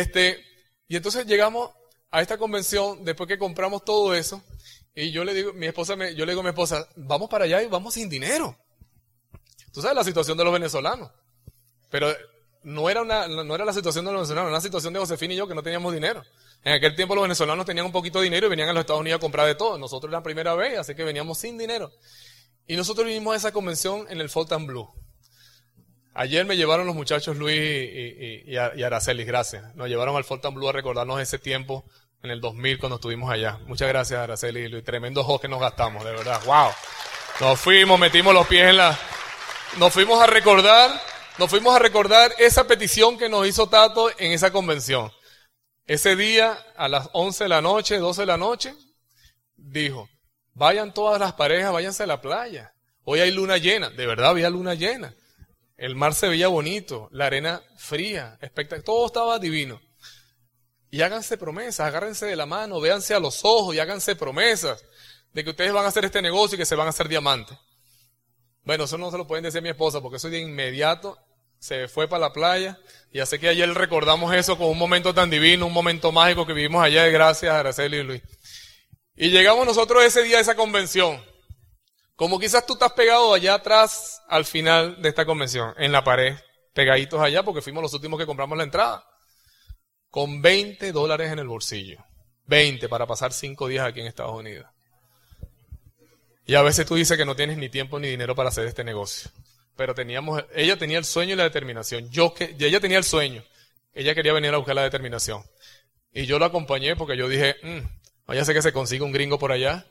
Y entonces llegamos a esta convención después que compramos todo eso y yo le digo a mi esposa, vamos para allá y vamos sin dinero. Tú sabes la situación de los venezolanos, pero no era la situación de los venezolanos, era la situación de Josefina y yo, que no teníamos dinero. En aquel tiempo los venezolanos tenían un poquito de dinero y venían a los Estados Unidos a comprar de todo. Nosotros era la primera vez, así que veníamos sin dinero. Y nosotros vinimos a esa convención en el Fontainebleau. Ayer me llevaron los muchachos Luis y Araceli, gracias. Nos llevaron al Fontainebleau a recordarnos ese tiempo en el 2000 cuando estuvimos allá. Muchas gracias, Araceli y Luis. Tremendo juego que nos gastamos, de verdad. ¡Wow! Nos fuimos, metimos los pies Nos fuimos a recordar esa petición que nos hizo Tato en esa convención. Ese día, a las 11 de la noche, 12 de la noche, dijo, vayan todas las parejas, váyanse a la playa. Hoy hay luna llena. De verdad había luna llena. El mar se veía bonito, la arena fría, todo estaba divino. Y háganse promesas, agárrense de la mano, véanse a los ojos y háganse promesas de que ustedes van a hacer este negocio y que se van a hacer diamantes. Bueno, eso no se lo pueden decir a mi esposa porque eso de inmediato se fue para la playa y así que ayer recordamos eso con un momento tan divino, un momento mágico que vivimos allá, gracias a Araceli y Luis. Y llegamos nosotros ese día a esa convención Como quizás tú estás pegado allá atrás al final de esta convención, en la pared, pegaditos allá porque fuimos los últimos que compramos la entrada, con $20 en el bolsillo. 20 para pasar 5 días aquí en Estados Unidos. Y a veces tú dices que no tienes ni tiempo ni dinero para hacer este negocio. Pero ella tenía el sueño y la determinación. Ella tenía el sueño. Ella quería venir a buscar la determinación. Y yo lo acompañé porque yo dije, vaya sé que se consiga un gringo por allá.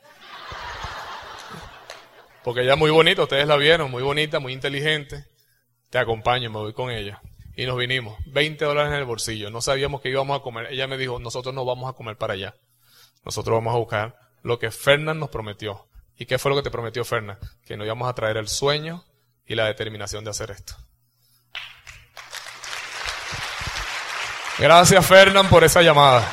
Porque ella es muy bonita, ustedes la vieron, muy bonita, muy inteligente. Te acompaño, me voy con ella. Y nos vinimos, $20 en el bolsillo. No sabíamos que íbamos a comer. Ella me dijo, nosotros no vamos a comer para allá. Nosotros vamos a buscar lo que Fernán nos prometió. ¿Y qué fue lo que te prometió Fernán? Que nos íbamos a traer el sueño y la determinación de hacer esto. Gracias, Fernán, por esa llamada.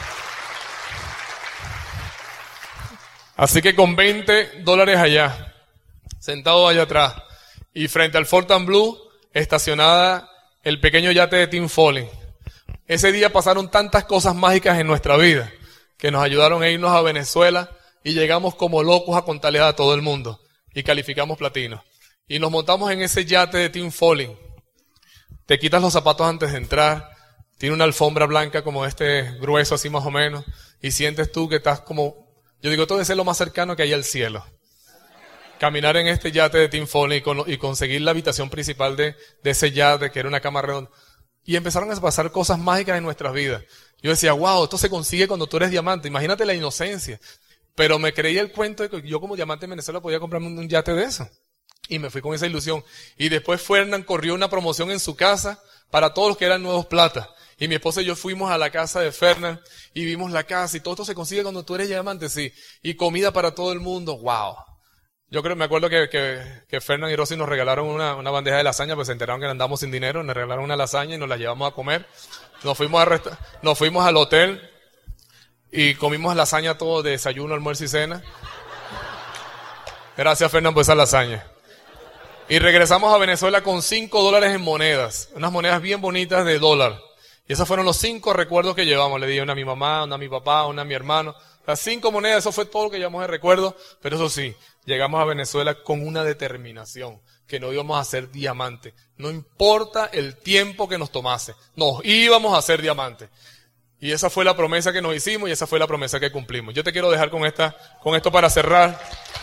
Así que con $20 allá, sentado allá atrás, y frente al Fontainebleau, estacionada el pequeño yate de Tim Foley. Ese día pasaron tantas cosas mágicas en nuestra vida que nos ayudaron a irnos a Venezuela y llegamos como locos a contarle a todo el mundo y calificamos platino. Y nos montamos en ese yate de Tim Foley. Te quitas los zapatos antes de entrar, tiene una alfombra blanca como este grueso así más o menos y sientes tú que estás como, yo digo, todo debe ser lo más cercano que hay al cielo. Caminar en este yate de Tim Foley y conseguir la habitación principal de ese yate, que era una cama redonda. Y empezaron a pasar cosas mágicas en nuestras vidas. Yo decía, wow, esto se consigue cuando tú eres diamante. Imagínate la inocencia. Pero me creí el cuento de que yo como diamante en Venezuela podía comprarme un yate de eso. Y me fui con esa ilusión. Y después Fernán corrió una promoción en su casa para todos los que eran nuevos plata. Y mi esposa y yo fuimos a la casa de Fernán y vimos la casa y todo esto se consigue cuando tú eres diamante, sí. Y comida para todo el mundo, wow. Yo me acuerdo que Fernán y Rosy nos regalaron una bandeja de lasaña, pues se enteraron que andamos sin dinero, nos regalaron una lasaña y nos la llevamos a comer. Nos fuimos al hotel y comimos lasaña todo, de desayuno, almuerzo y cena. Gracias, Fernán, por esa lasaña. Y regresamos a Venezuela con $5 en monedas, unas monedas bien bonitas de dólar. Y esos fueron los 5 recuerdos que llevamos. Le di una a mi mamá, una a mi papá, una a mi hermano. Las 5 monedas, eso fue todo lo que llevamos de recuerdo. Pero eso sí, llegamos a Venezuela con una determinación, que no íbamos a ser diamantes. No importa el tiempo que nos tomase, nos íbamos a ser diamantes. Y esa fue la promesa que nos hicimos y esa fue la promesa que cumplimos. Yo te quiero dejar con esto para cerrar.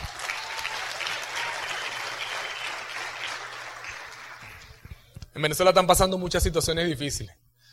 En Venezuela están pasando muchas situaciones difíciles.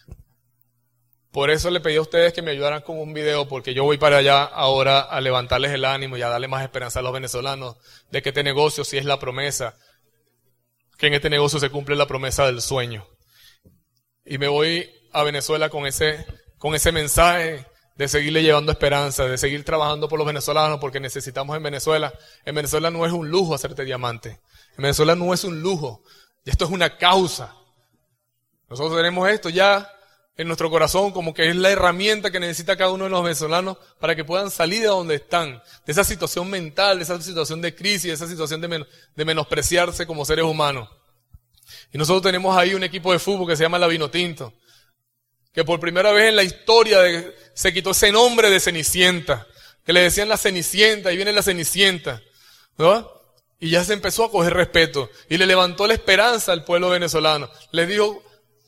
Por eso le pedí a ustedes que me ayudaran con un video, porque yo voy para allá ahora a levantarles el ánimo y a darle más esperanza a los venezolanos de que este negocio sí es la promesa, que en este negocio se cumple la promesa del sueño. Y me voy a Venezuela con ese mensaje de seguirle llevando esperanza, de seguir trabajando por los venezolanos, porque necesitamos en Venezuela. En Venezuela no es un lujo hacerte diamante. En Venezuela no es un lujo. Esto es una causa. Nosotros tenemos esto ya en nuestro corazón como que es la herramienta que necesita cada uno de los venezolanos para que puedan salir de donde están, de esa situación mental, de esa situación de crisis, de esa situación de menospreciarse como seres humanos. Y nosotros tenemos ahí un equipo de fútbol que se llama la Vinotinto, que por primera vez en la historia se quitó ese nombre de Cenicienta, que le decían la Cenicienta, y viene la Cenicienta, ¿no? Y ya se empezó a coger respeto y le levantó la esperanza al pueblo venezolano. Les dijo,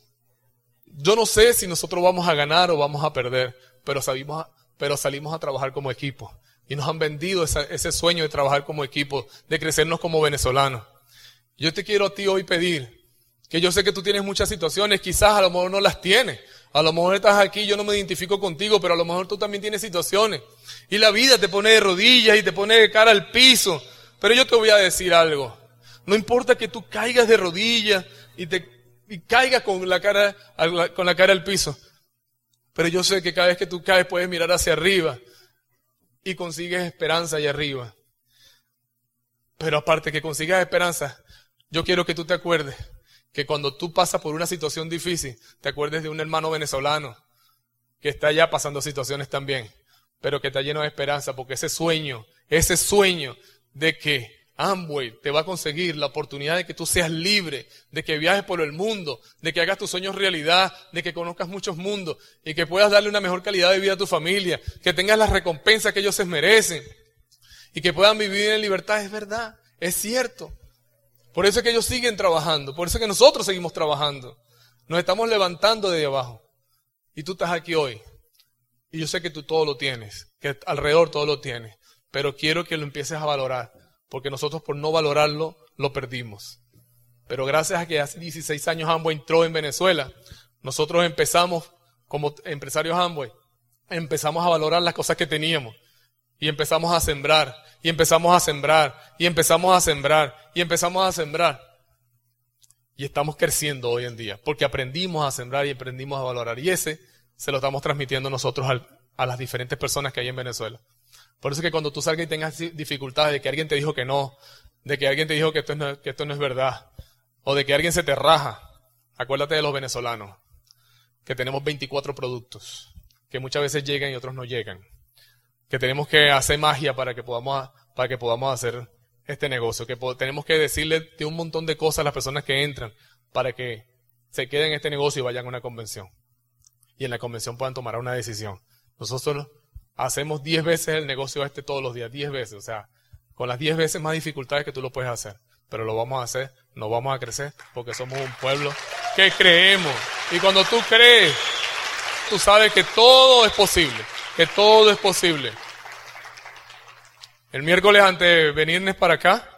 yo no sé si nosotros vamos a ganar o vamos a perder, pero salimos a trabajar como equipo. Y nos han vendido ese sueño de trabajar como equipo, de crecernos como venezolanos. Yo te quiero a ti hoy pedir, que yo sé que tú tienes muchas situaciones, quizás a lo mejor no las tienes. A lo mejor estás aquí, yo no me identifico contigo, pero a lo mejor tú también tienes situaciones. Y la vida te pone de rodillas y te pone de cara al piso. Pero yo te voy a decir algo. No importa que tú caigas de rodillas y caigas con la cara al piso. Pero yo sé que cada vez que tú caes puedes mirar hacia arriba y consigues esperanza allá arriba. Pero aparte que consigas esperanza, yo quiero que tú te acuerdes que cuando tú pasas por una situación difícil, te acuerdes de un hermano venezolano que está allá pasando situaciones también, pero que está lleno de esperanza, porque ese sueño de que Amway te va a conseguir la oportunidad de que tú seas libre, de que viajes por el mundo, de que hagas tus sueños realidad, de que conozcas muchos mundos y que puedas darle una mejor calidad de vida a tu familia, que tengas las recompensas que ellos se merecen y que puedan vivir en libertad. Es verdad, Es cierto. Por eso es que ellos siguen trabajando. Por eso es que nosotros seguimos trabajando. Nos estamos levantando de abajo. Y tú estás aquí hoy. Y yo sé que tú todo lo tienes. Que alrededor todo lo tienes. Pero quiero que lo empieces a valorar. Porque nosotros por no valorarlo, lo perdimos. Pero gracias a que hace 16 años Amway entró en Venezuela, nosotros empezamos como empresarios Amway. Empezamos a valorar las cosas que teníamos. Y empezamos a sembrar. Y empezamos a sembrar. Y empezamos a sembrar. Y empezamos a sembrar. Y estamos creciendo hoy en día. Porque aprendimos a sembrar y aprendimos a valorar. Y ese se lo estamos transmitiendo nosotros a las diferentes personas que hay en Venezuela. Por eso es que cuando tú salgas y tengas dificultades de que alguien te dijo que no, de que alguien te dijo que esto no es verdad, o de que alguien se te raja, acuérdate de los venezolanos, que tenemos 24 productos, que muchas veces llegan y otros no llegan, que tenemos que hacer magia para que podamos hacer este negocio, que tenemos que decirle de un montón de cosas a las personas que entran para que se queden en este negocio y vayan a una convención. Y en la convención puedan tomar una decisión. Nosotros hacemos 10 veces el negocio todos los días, 10 veces, o sea, con las 10 veces más dificultades que tú lo puedes hacer. Pero lo vamos a hacer, nos vamos a crecer, porque somos un pueblo que creemos. Y cuando tú crees, tú sabes que todo es posible, que todo es posible. El miércoles antes de venirnos para acá,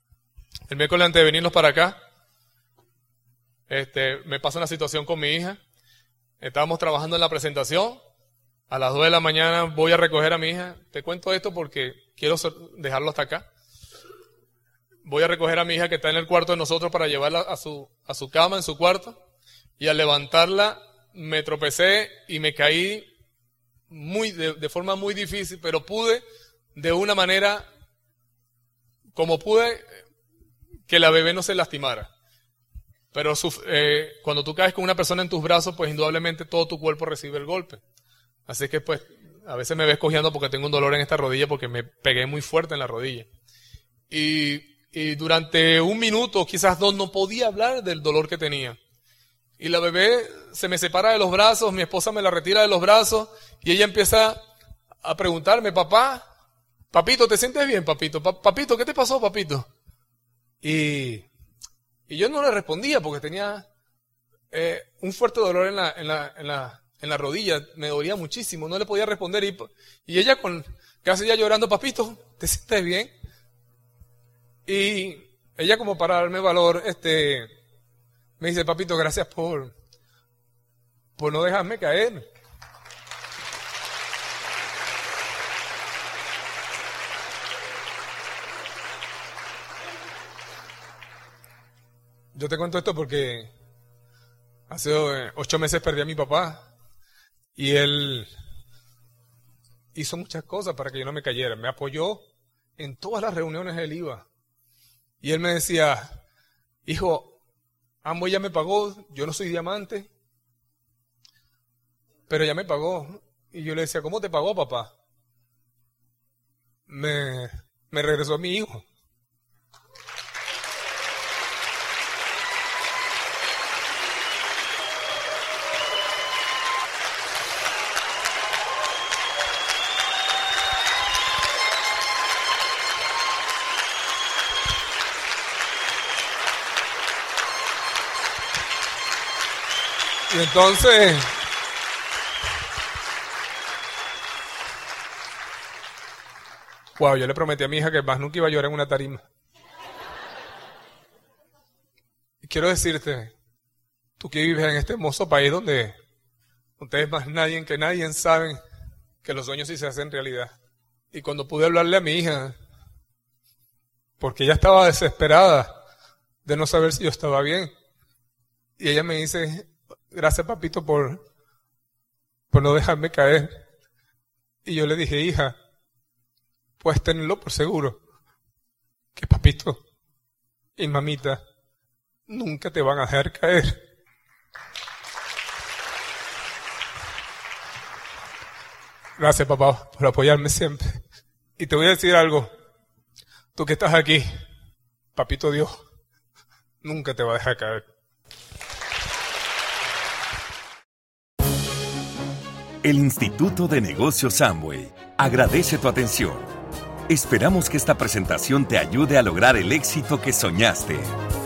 me pasa una situación con mi hija. Estábamos trabajando en la presentación. A las 2 de la mañana voy a recoger a mi hija. Te cuento esto porque quiero dejarlo hasta acá. Voy a recoger a mi hija que está en el cuarto de nosotros para llevarla a su cama en su cuarto. Y al levantarla me tropecé y me caí de forma muy difícil, pero pude de una manera como pude que la bebé no se lastimara. Pero cuando tú caes con una persona en tus brazos, pues indudablemente todo tu cuerpo recibe el golpe. Así que pues a veces me ves cojeando porque tengo un dolor en esta rodilla porque me pegué muy fuerte en la rodilla. Y durante 1 minuto, quizás 2, no podía hablar del dolor que tenía. Y la bebé se me separa de los brazos, mi esposa me la retira de los brazos y ella empieza a preguntarme, papito, ¿te sientes bien, papito? Papito, ¿qué te pasó, papito? Y yo no le respondía porque tenía un fuerte dolor en la rodilla, me dolía muchísimo, no le podía responder. Y ella casi ya llorando, papito, ¿te sientes bien? Y ella como para darme valor, me dice, papito, gracias por no dejarme caer. Yo te cuento esto porque hace 8 meses perdí a mi papá y él hizo muchas cosas para que yo no me cayera. Me apoyó en todas las reuniones, él iba. Y él me decía, hijo, Amway ya me pagó, yo no soy diamante, pero ya me pagó. Y yo le decía, ¿cómo te pagó, papá? Me regresó a mi hijo. Y entonces, yo le prometí a mi hija que más nunca iba a llorar en una tarima. Y quiero decirte, tú que vives en este hermoso país donde ustedes más nadie que nadie saben que los sueños sí se hacen realidad. Y cuando pude hablarle a mi hija, porque ella estaba desesperada de no saber si yo estaba bien, y ella me dice, gracias, papito, por no dejarme caer. Y yo le dije, hija, puedes tenerlo por seguro, que papito y mamita nunca te van a dejar caer. Gracias, papá, por apoyarme siempre. Y te voy a decir algo, tú que estás aquí, papito Dios, nunca te va a dejar caer. El Instituto de Negocios Amway agradece tu atención. Esperamos que esta presentación te ayude a lograr el éxito que soñaste.